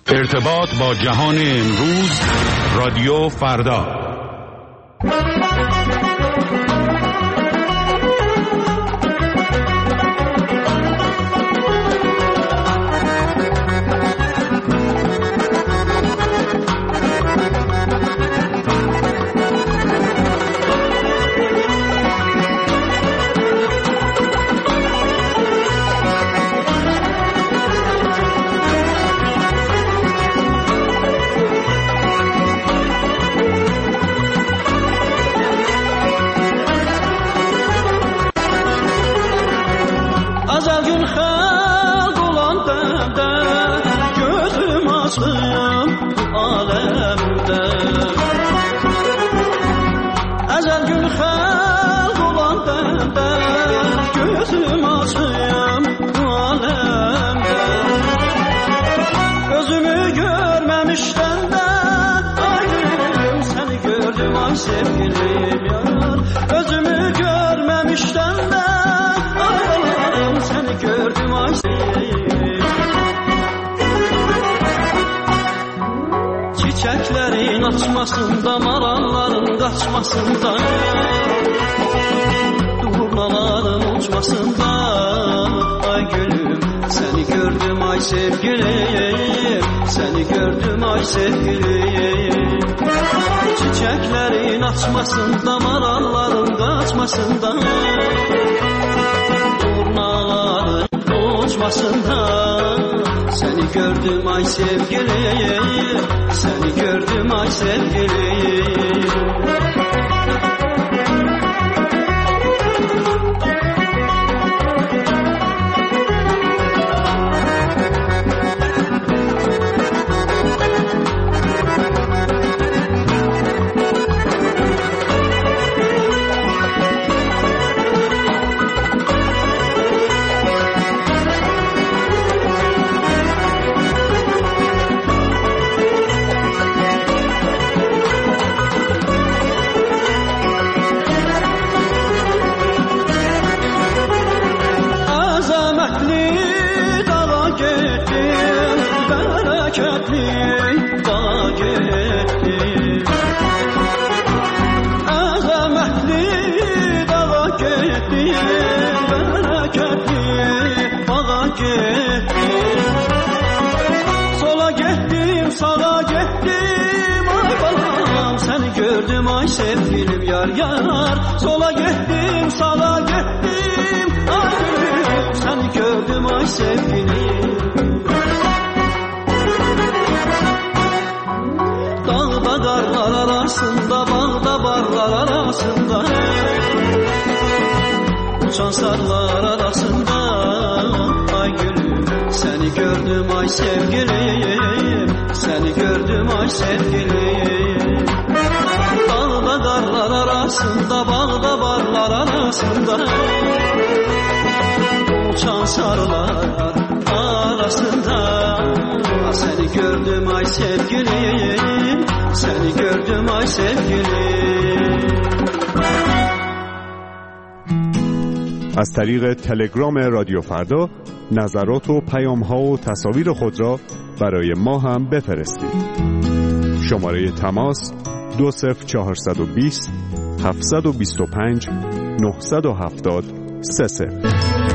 ارتباط با جهان امروز، رادیو فردا. Sevgilim yar, özümü görmemişten de ayrılalım, seni gördüm ay sevgilim. Çiçeklerin açmasında, maralların kaçmasında, durnaların uçmasında, ay gülüm seni gördüm ay sevgilim, seni gördüm ay sevgilim. Çiçeklerin açmasında, maralların kaçmasında, turnaların uçmasında, seni gördüm ay sevgilim, seni gördüm ay sevgilim. Sevgilim yar yar, sola gittim sağa gittim, ay gülüm seni gördüm ay sevgilim. Dağda karlar arasında, bağda barlar arasında, uçan sarlar arasında, ay gülüm seni gördüm ay sevgilim, seni gördüm ay sevgilim. Dağda karlar arasında, bağda barlar arasında, uçan sarılar arasında, seni gördüm ay sevgilim, seni gördüm ay sevgilim. از طریق تلگرام رادیو فردا نظرات و پیام‌ها و تصاویر خود را برای ما هم بفرستید. شماره تماس 20420 725 970 30.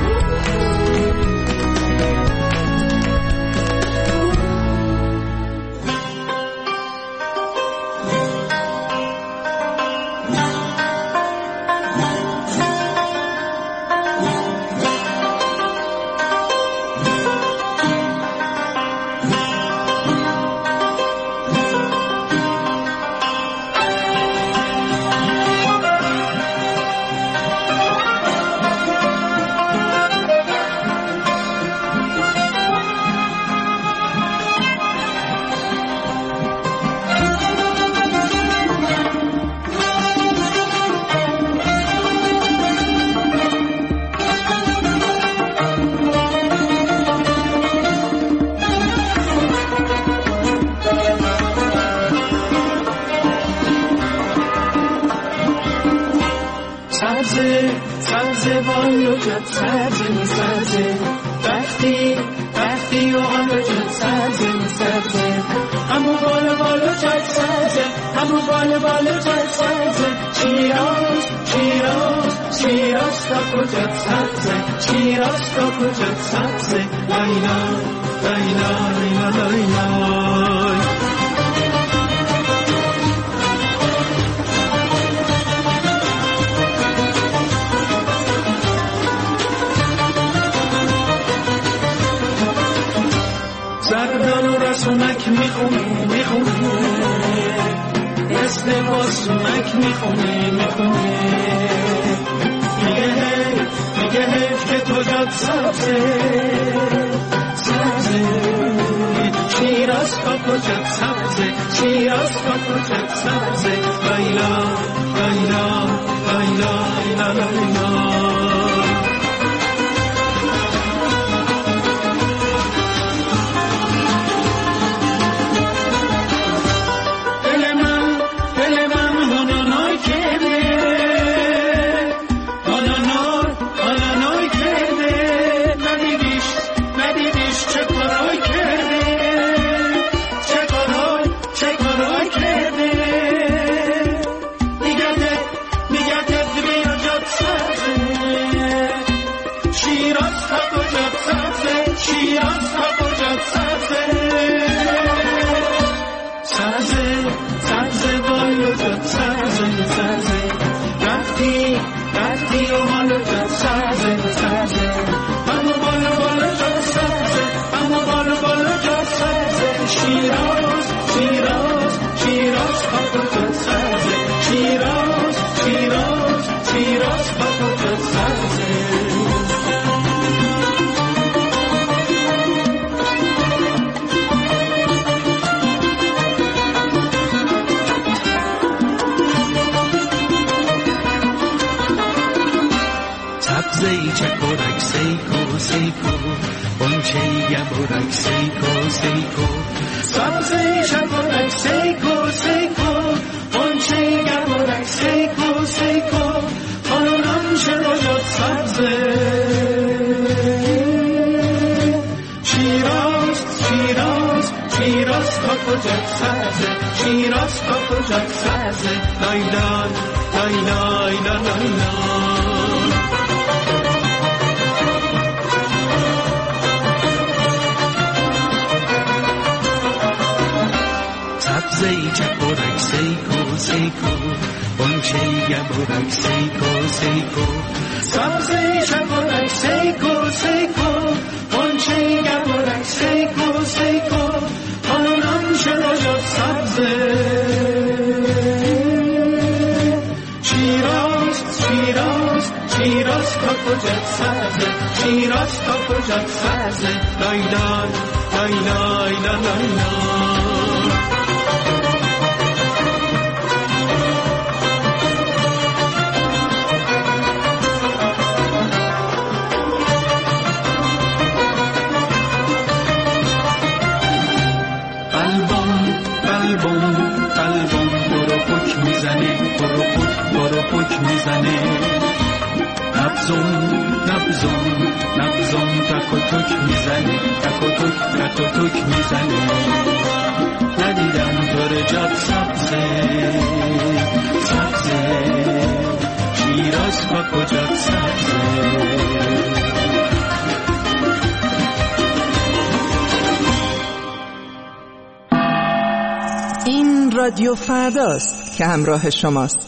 سبز بالو جد سبز وقتی و آلو جد سبز جات سبزه همون بال جات سبزه شیراز شیراز شیراز تا کجات سبزه شیراز تا کجات سبزه لیلا لیلا لیلا لیلا زردان و رسونک میخونه اسم باسونک میخونه میگه حیف که تو جات سبزه شیراز تا کجات سبزه شیراز تا کجات سبزه لیلا لیلا لیلا لیلا لیلا این رادیو فرداست که همراه شماست.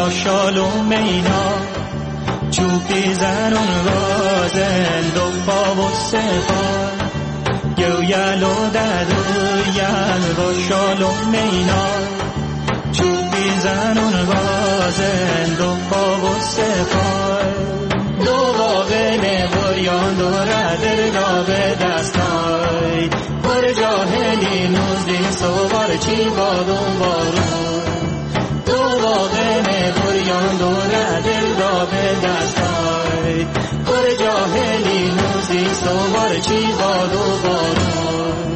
با شال و مینا چوبی زنون رازن دو پا و سپار گویل و ددویل با شال و مینا چوبی زنون رازن دو پا و سپار دو واقعه بریان دوره دل را به دستای پر جاهلی نوزدی سوار چی بادون بارون دو واقعه بریان دوره دل را به دستای پر جاهلی نوزدی سوار چی بادون بارون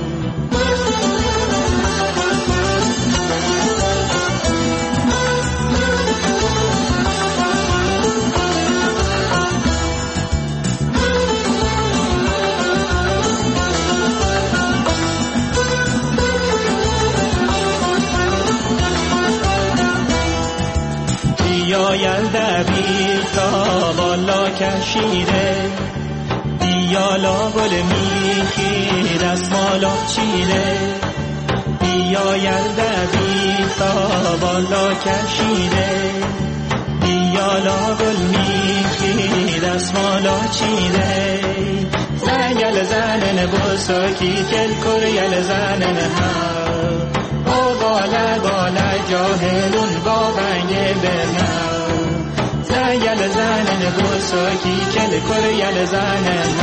بیایل دبیر تا بالا کشیده بیالا گل میخی دستمالا چیده بیایل دبیر تا بالا کشیده بیالا گل میخی دستمالا چیده زنگل زنن بساکی کل کریل زنن ها بالا بالا جاهلون با بنگ برنو زنگل زنن بساکی کل کریل زنن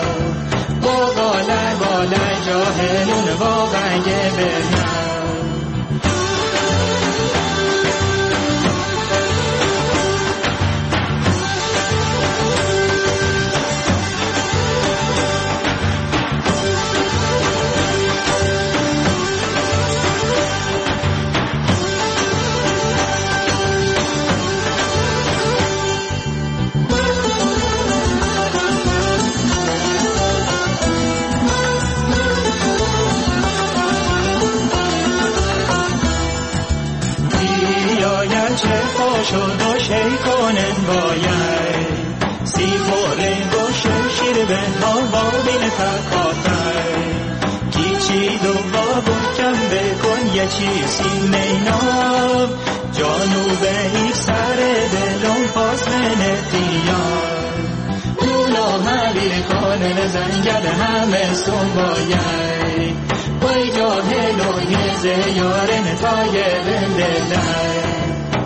بالا بالا جاهلون با بنگ برنو شد و شی کنن باید سی خوره گوشه شیر به هوا بین تکاتر کیچی دو بابو کم بکن یه چیزی مینام جانو به ایک سر دلم پاس منتیان اونا حبیر کنن زنگل همه سون باید بای جاهل و یه زیارن تای بندلن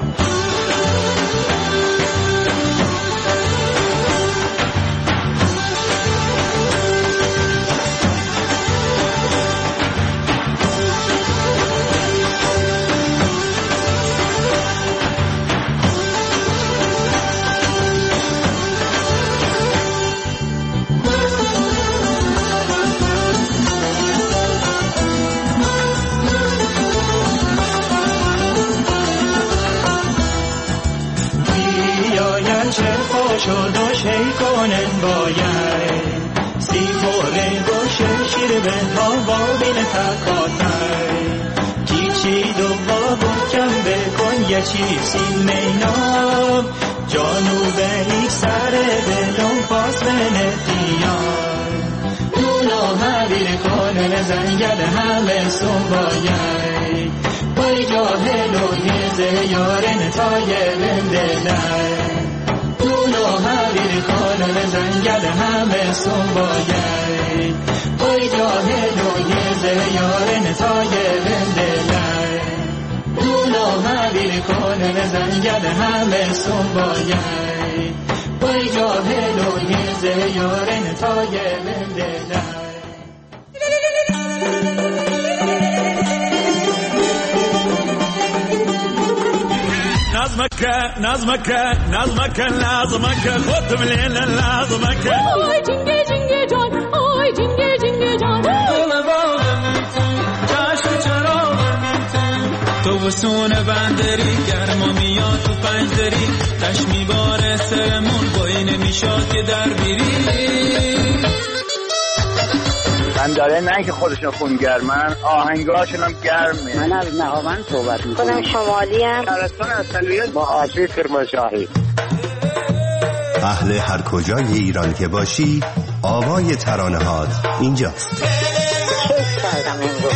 شد و شی کنن باید سی خوره گوشه شیر به هوا بین تکاتر کیچی دو بابو کم بکن یه چیزی مینام جانو به ایک سر دلم پاس بنتیان اونا حبیر کنن زنگل همه سون باید بای جاهل و یه زیارن تای بندلن اونو حبیر کنن زنگل همه سون باید بای جاهل و یه زیارن تای بندلن اونو حبیر کنن زنگل همه سون باید بای جاهل و یه زیارن تای بندلن نظمك خد من الليل لازمك آی جنگه جنگه جان آی جنگه جنگه جان جشن چرا تو وسون بندری گرما میاد تو پنجدری تش میباره سرمون بایی نمیشاد که در بیری من داره نه که خودشون خونگرمن آهنگاشون هم گرمه. من از نهاوند صحبت میکنم. خودم شمالی ام. شهرستان اصلیه با آسیب کرمانشاهی. اهل هر کجای ایران که باشی آوای ترانه‌هات اینجاست. کیف کردم امروز.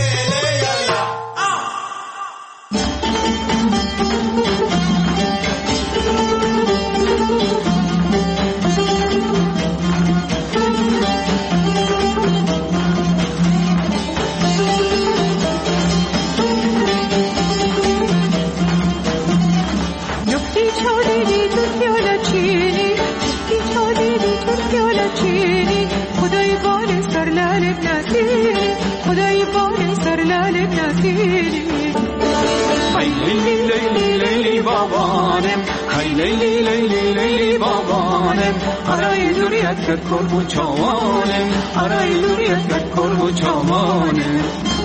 بابانم های لیلی لیلی لیلی بابانم آرای دوریت کرد کرب و چاوانم آرای دوریت کرد کرب و چاوانم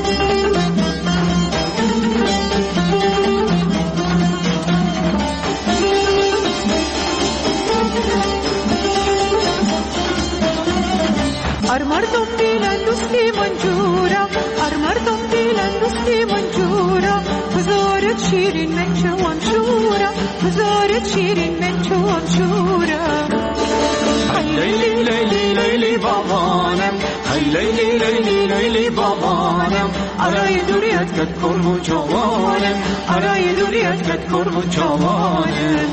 مردم دیلن دوستی منجورا مردم دیلن دوستی منجورا بزارت شیرین من چوام شورا بزارت شیرین من چوام شورا های لیلی لیلی لیلی بابانم های لیلی لیلی لیلی بابانم آرای دوریت کرد کرب و چاوانم آرای دوریت کرد کرب و چاوانم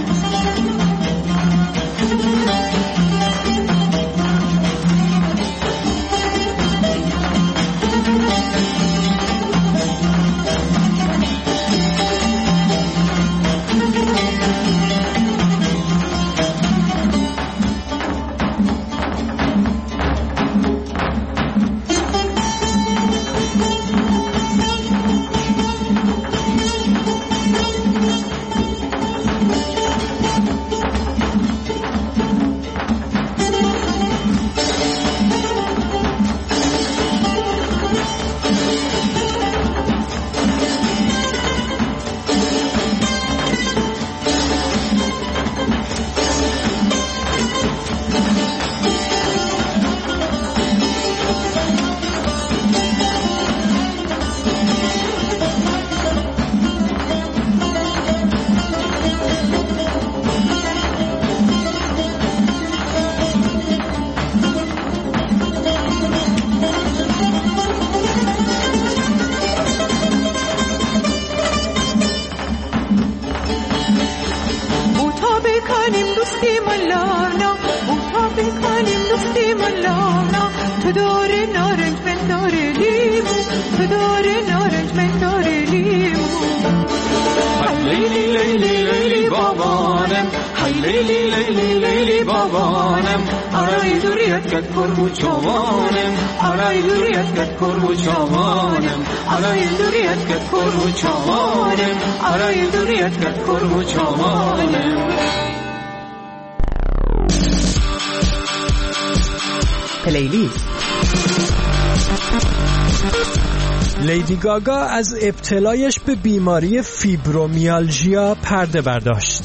لیدی گاگا از ابتلایش به بیماری فیبرومیالژیا پرده برداشت.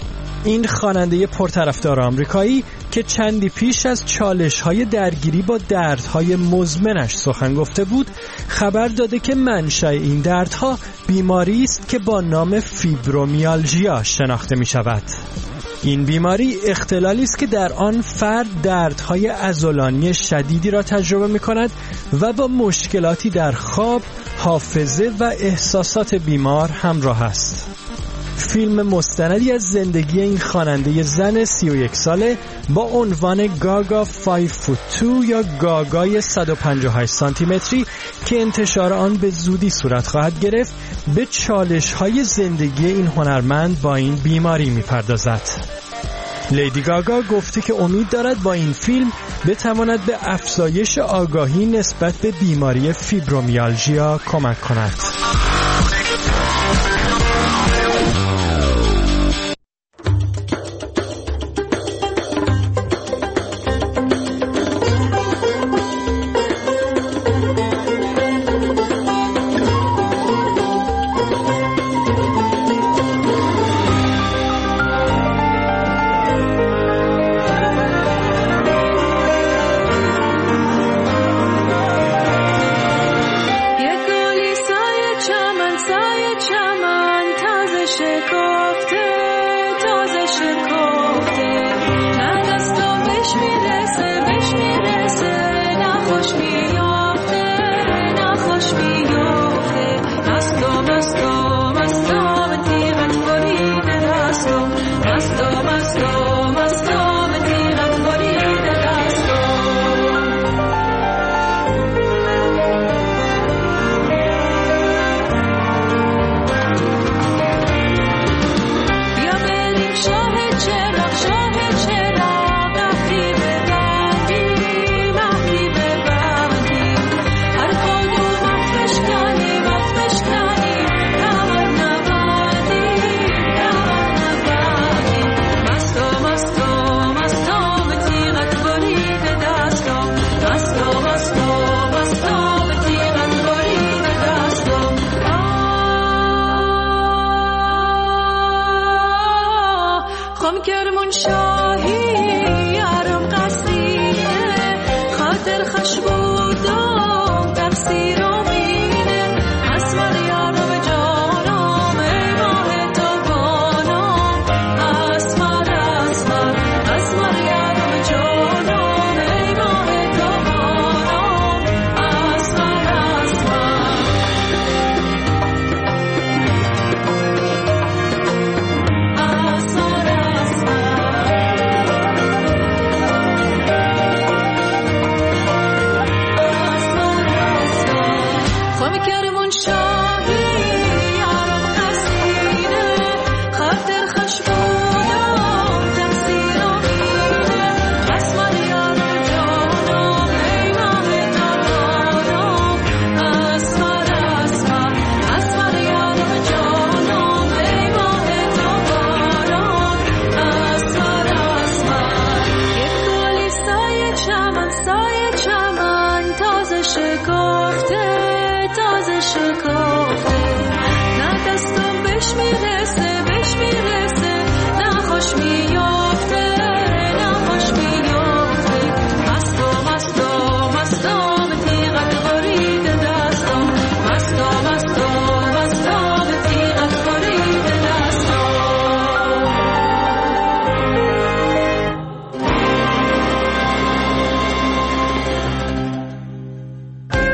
این خواننده پرطرفدار آمریکایی که چندی پیش از چالش‌های درگیری با دردهای مزمنش سخن گفته بود، خبر داده که منشأ این دردها بیماری است که با نام فیبرومیالژیا شناخته می‌شود. این بیماری اختلالی است که در آن فرد دردهای عضلانی شدیدی را تجربه می‌کند و با مشکلاتی در خواب، حافظه و احساسات بیمار همراه است. فیلم مستندی از زندگی این خواننده زن 31 ساله با عنوان گاگا 5 foot 2 یا گاگای 158 سانتی متری که انتشار آن به زودی صورت خواهد گرفت، به چالش‌های زندگی این هنرمند با این بیماری می‌پردازد. لیدی گاگا گفته که امید دارد با این فیلم بتواند به افزایش آگاهی نسبت به بیماری فیبرومیالژیا کمک کند.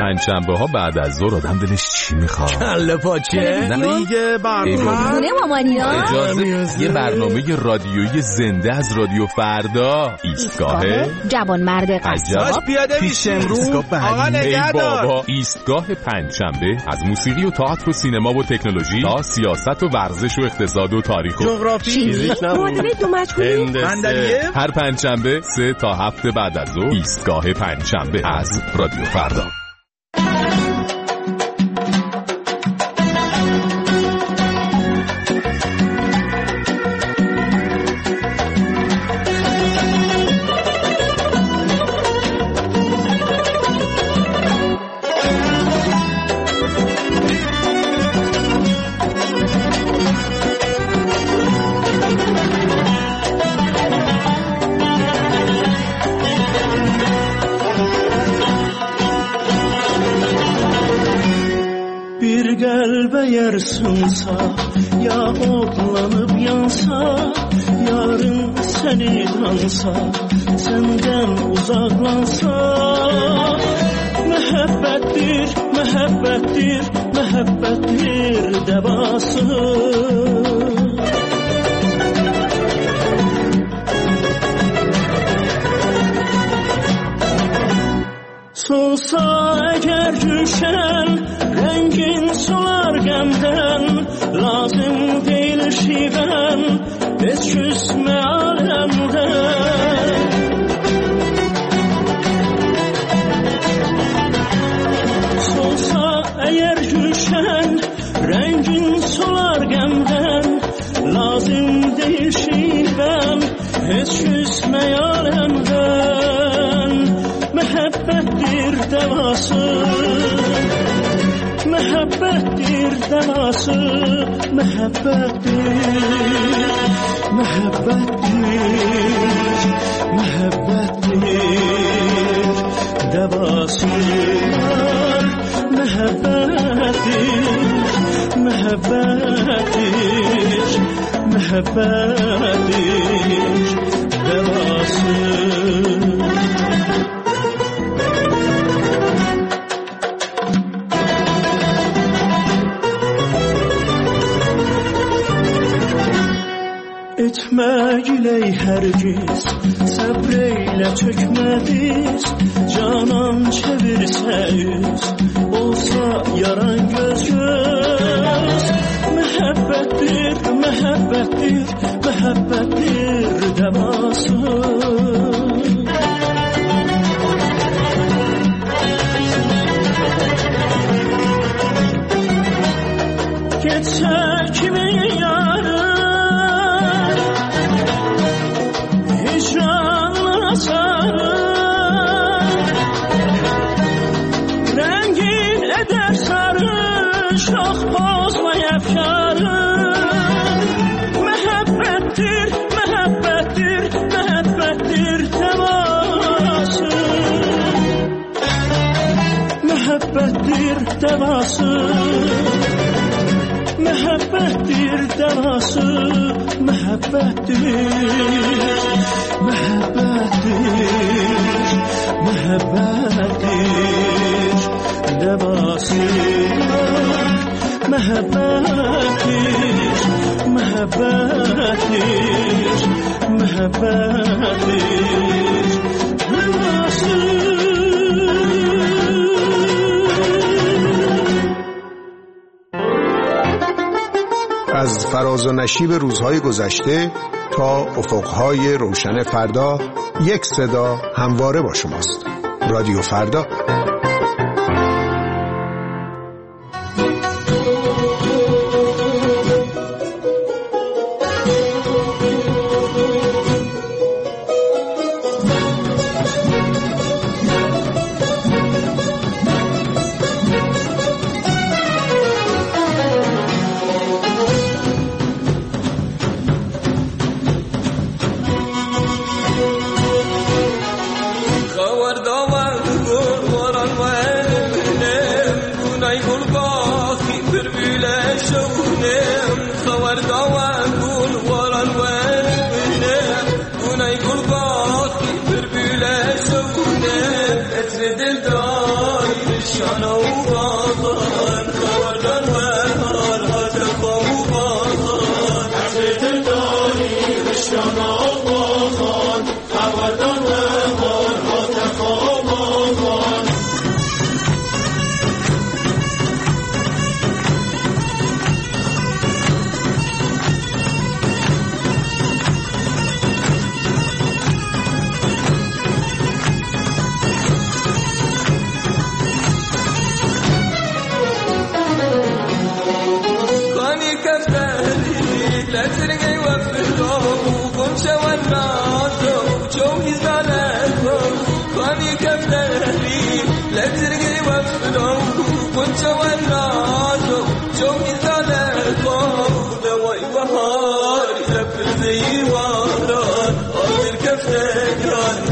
پنجشنبه ها بعد از ظهر آدم دلش چی میخواد؟ کله پاچه؟ نه دیگه برنامه خونه مامانیا. اجازه یه برنامه رادیویی زنده از رادیو فردا. ایستگاه جوانمرد قصاب. پیاده میش امروز. آقا نگهدار. بابا ایستگاه پنجشنبه از موسیقی و تئاتر و سینما و تکنولوژی تا سیاست و ورزش و اقتصاد و تاریخ و جغرافی. فیزیک معادله دو مجهولی. هر پنجشنبه 3 تا 7 بعد از ظهر ایستگاه پنجشنبه از رادیو فردا. Sunsa ya otlanıp yansa yarın seni dansa senden uzaklansa mehabbettir mehabbettir mehabbettir devası solsa eğer düşen rengin solar gemden lazım değil şiven biz küsme alemden solsa eğer düşen rengin solar gemden lazım değil şiven biz küsme alemden mehabbettir devası mehabbettir devası mehabbettir mehabbettir mehabbettir devası mehabbettir mehabbettir mehabbettir devası etme giley hergiz sabreyle çökmediz canan çevirse yüz olsa yaran göz göz mehabbettir mehabbettir mehabbettir devası geçse kimin yarı rengin eder sarı şah bozma yapşarı mehabbettir mehabbettir mehabbettir devası mehabbettir devası mehabbettir devası mehabbettir mehabbettir mehabbettir devası mehabbettir mehabbettir mehabbettir devası از فراز و نشیب روزهای گذشته تا افقهای روشن فردا یک صدا همواره با شماست. رادیو فردا. خبردار گل باران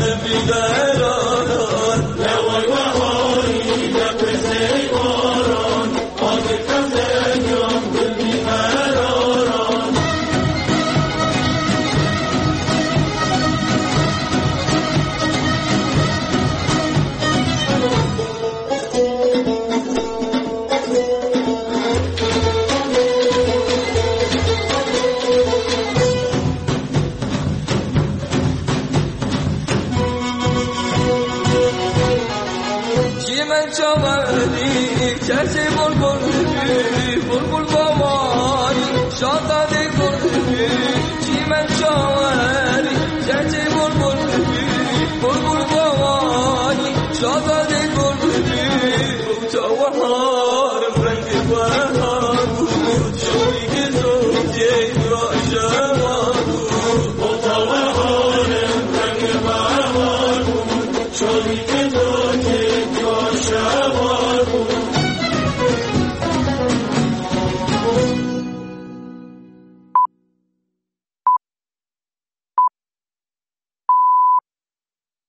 Shall we